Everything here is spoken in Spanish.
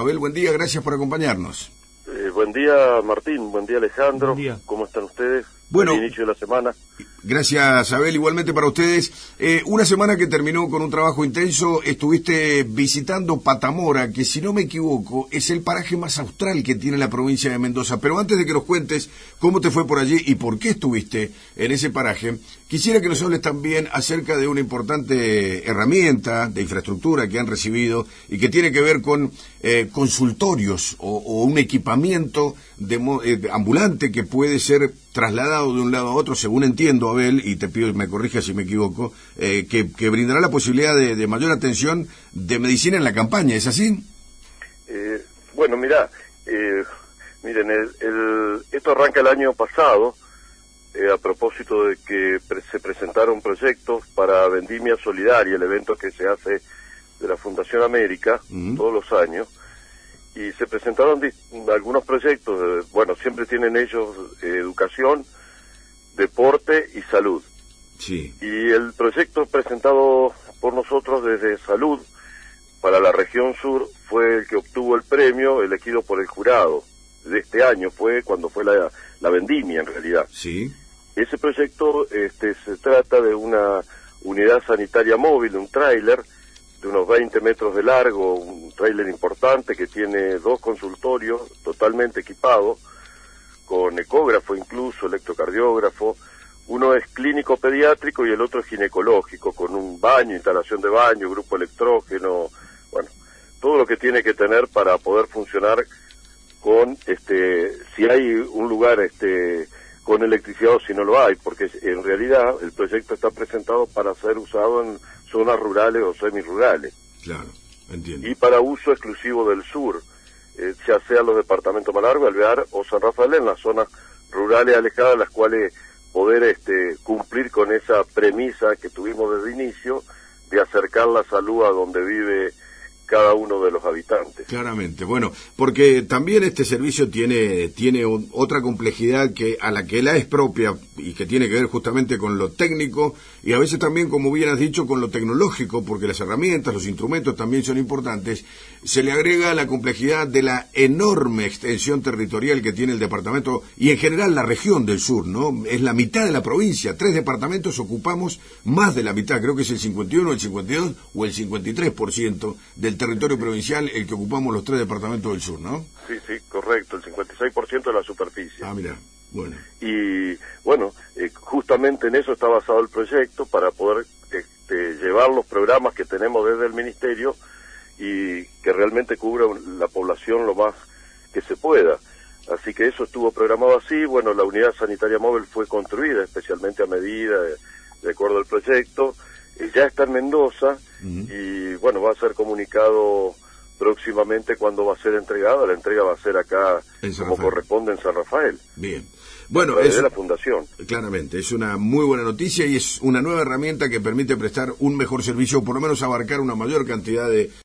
Abel, buen día, gracias por acompañarnos. Buen día, Martín, buen día, Alejandro. Buen día. ¿Cómo están ustedes? Bueno, el inicio de la semana. Gracias, Abel, igualmente para ustedes. Una semana que terminó con un trabajo intenso, estuviste visitando Patamora, que si no me equivoco es el paraje más austral que tiene la provincia de Mendoza. Pero antes de que nos cuentes cómo te fue por allí y por qué estuviste en ese paraje, quisiera que nos hables también acerca de una importante herramienta de infraestructura que han recibido y que tiene que ver con consultorios o un equipamiento ambulante que puede ser trasladado de un lado a otro, según entiendo, Abel, y te pido que me corrijas si me equivoco, que brindará la posibilidad de mayor atención de medicina en la campaña, ¿es así? Bueno, miren, esto arranca el año pasado, a propósito de que se presentaron proyectos para Vendimia Solidaria, el evento que se hace de la Fundación América todos los años, y se presentaron algunos proyectos, siempre tienen ellos educación, deporte y salud. Sí. Y el proyecto presentado por nosotros desde Salud para la región sur fue el que obtuvo el premio elegido por el jurado de este año, fue cuando fue la vendimia en realidad. Sí. Ese proyecto se trata de una unidad sanitaria móvil, un tráiler de unos 20 metros de largo, un tráiler importante que tiene 2 consultorios totalmente equipados, con ecógrafo incluso, electrocardiógrafo. Uno es clínico pediátrico y el otro es ginecológico, con un baño, instalación de baño, grupo electrógeno, todo lo que tiene que tener para poder funcionar con, si hay un lugar con electricidad o si no lo hay, porque en realidad el proyecto está presentado para ser usado en zonas rurales o semirurales. Claro, entiendo. Y para uso exclusivo del sur, ya sea los departamentos Malargüe, Alvear o San Rafael, en las zonas rurales alejadas, las cuales poder cumplir con esa premisa que tuvimos desde el inicio de acercar la salud a donde vive cada uno de los habitantes. Claramente, bueno, porque también este servicio tiene otra complejidad a la que la es propia y que tiene que ver justamente con lo técnico y a veces también, como bien has dicho, con lo tecnológico, porque las herramientas, los instrumentos también son importantes. Se le agrega la complejidad de la enorme extensión territorial que tiene el departamento y en general la región del sur, ¿no? Es la mitad de la provincia, 3 departamentos ocupamos más de la mitad, creo que es el 51, el 52 o el 53% del territorio provincial el que ocupamos los 3 departamentos del sur, ¿no? Sí, correcto, el 56% de la superficie. Ah, mira, bueno. Y justamente en eso está basado el proyecto, para poder llevar los programas que tenemos desde el Ministerio y que realmente cubra la población lo más que se pueda. Así que eso estuvo programado así. La unidad sanitaria móvil fue construida especialmente a medida, de acuerdo al proyecto. Ya está en Mendoza y va a ser comunicado próximamente cuándo va a ser entregada. La entrega va a ser acá como corresponde en San Rafael. Bien. Bueno, es de la fundación. Claramente, es una muy buena noticia y es una nueva herramienta que permite prestar un mejor servicio, o por lo menos abarcar una mayor cantidad de